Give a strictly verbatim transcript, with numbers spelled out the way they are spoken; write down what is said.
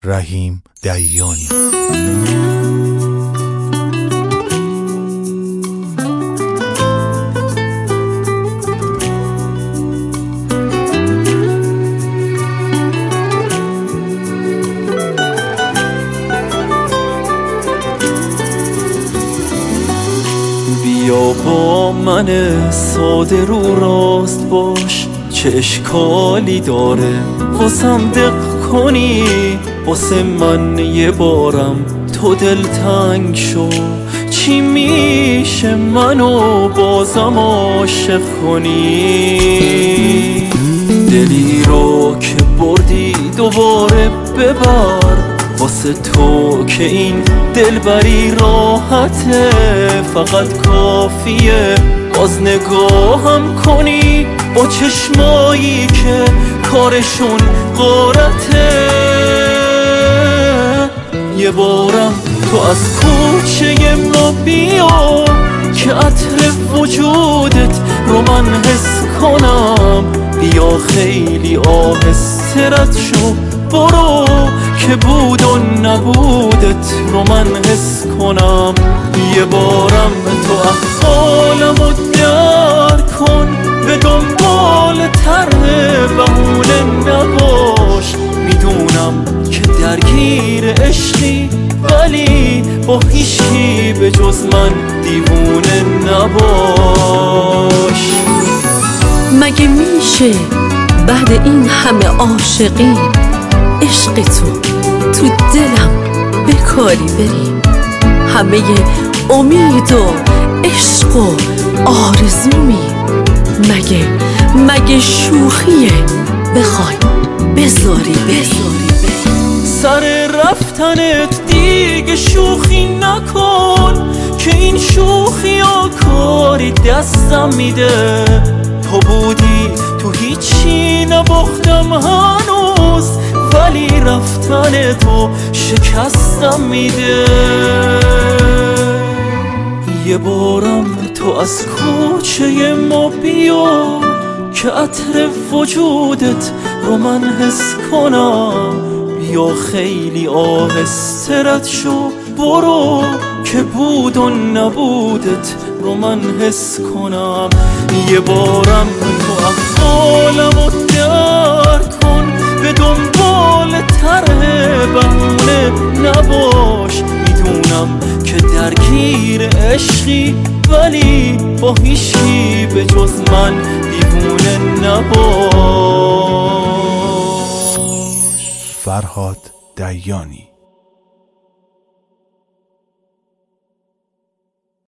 رحیم دیانی. بیا با من ساده رو راست باش، چه اشکالی داره واسم دق کنی. واسه من یه بارم تو دلتنگ شو، چی میشه منو بازم عاشق کنی. دلی رو که بردی دوباره ببر، واسه تو که این دلبری راحته. فقط کافیه باز نگاهم کنی با چشمایی که کارشون غارته. یه بارم تو از کوچه ما بیا که عطر وجودت رو من حس کنم. بیا خیلی آهسته رد شو، برو که بود و نبودت رو من حس کنم. یه بارم تو احوالمو درک کن، به دنبال طرح بهونه نباش. میدونم که درگیر عشقی، ولی با هیچکی به جز من دیوونه نباش. مگه میشه بعد این همه عاشقی عشق تو تو دلم به کاری بری؟ همه امید و عشق و آرزومی مگه مگه شوخیه بخوای بذاری بذاری بری؟ سر رفتنت دیگه شوخی نکن، که این شوخی ها کاری دستم میده. تو بودی تو هیچی نباختم هنوز، ولی رفتن تو شکستم میده. یه بارم تو از کوچه ما بیا که عطر وجودت رو من حس کنم. بیا خیلی آهسته رد شو، برو که بود و نبودت رو من حس کنم. یه بارم تو احوالمو درک کن، به دنبال طرح بهونه نباش. میدونم که درگیر عشقی، ولی با هیچکی به جز من دیوونه نباش. فرهاد دیانی.